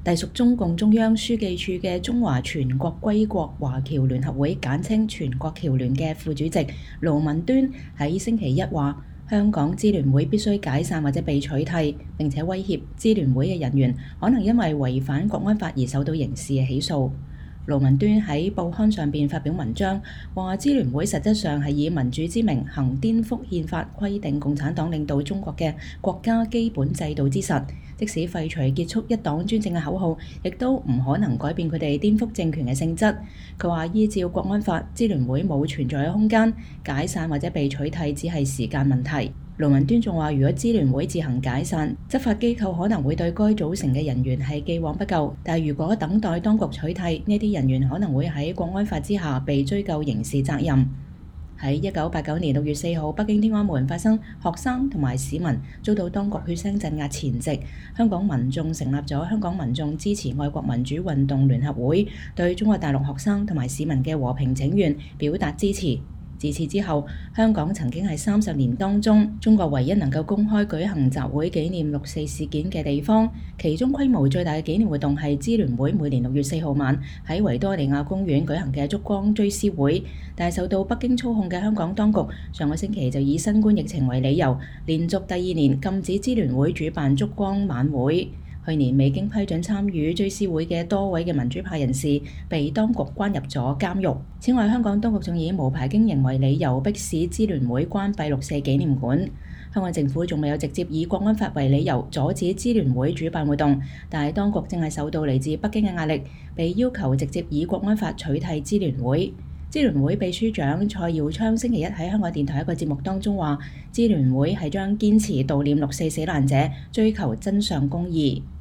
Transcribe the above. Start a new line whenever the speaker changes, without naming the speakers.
隸屬中共中央書記處嘅中華全國歸國華僑聯合會簡稱全國僑聯嘅副主席盧文端喺星期一話，香港支聯會必須解散或者被取締，並且威脅支聯會嘅人員可能因為違反國安法而受到刑事嘅起訴。盧文端喺報刊上邊發表文章，話支聯會實質上係以民主之名行顛覆憲法規定共產黨領導中國嘅國家基本制度之實，即使廢除結束一黨專政嘅口號，亦都唔可能改變佢哋顛覆政權嘅性質。佢話依照國安法，支聯會冇存在嘅空間，解散或者被取締只係時間問題。盧文端仲話，如果支聯會自行解散，執法機構可能會對該組成嘅人員係既往不咎，但如果等待當局取締，呢啲人員可能會喺國安法之下被追究刑事責任。喺1989年6月4號，北京天安門發生學生同埋市民遭到當局血腥鎮壓前夕，香港民眾成立咗香港民眾支持愛國民主運動聯合會，對中國大陸學生同埋市民嘅和平請願表達支持。自此之後，香港曾經係30年當中中國唯一能夠公開舉行集會紀念六四事件嘅地方。其中規模最大嘅紀念活動係支聯會每年6月4號晚喺維多利亞公園舉行嘅燭光追思會，但係受到北京操控嘅香港當局上個星期就以新冠疫情為理由，連續第2年禁止支聯會主辦燭光晚會。去年未經批准參與追思會嘅多位嘅民主派人士被當局關入咗監獄。此外，香港當局仲以無牌經營為理由，迫使支聯會關閉六四紀念館。香港政府仲未有直接以國安法為理由阻止支聯會主辦活動，但係當局正係受到嚟自北京嘅壓力，被要求直接以國安法取締支聯會。支聯會秘書長蔡耀昌星期一喺香港電台一個節目當中話，支聯會係將堅持悼念六四死難者，追求真相公義。